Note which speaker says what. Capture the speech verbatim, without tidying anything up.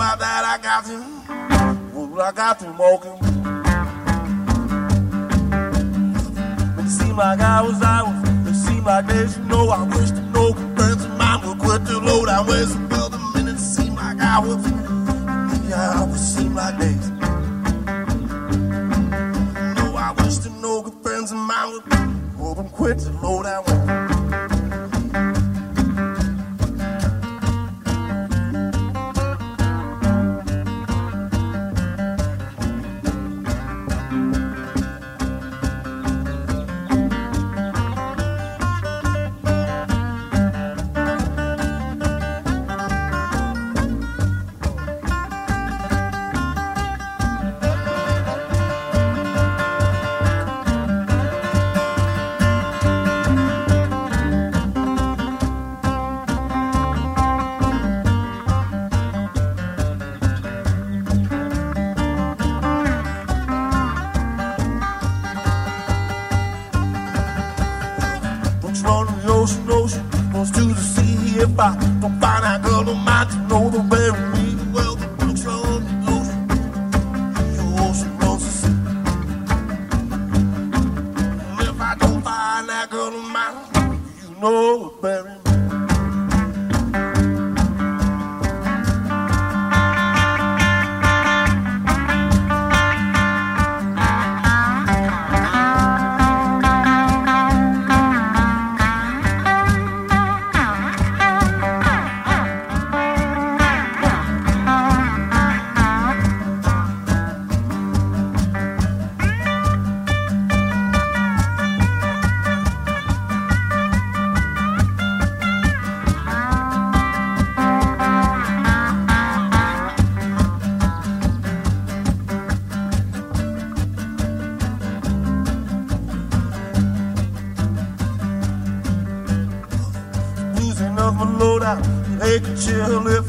Speaker 1: about that, I got to, well, I got to walking. It seemed like hours, hours, it seemed like days, you know. I wish to know friends of mine would quit to low down ways. Another minute seemed like hours, maybe hours seem like days. No, I wish to know good friends of mine would hold them quit to low down ways. If I don't find that girl on my to know the bury me, well, the books are on the ocean. The ocean knows the sea. And if I don't find that girl on my, you know the bury me. Chill if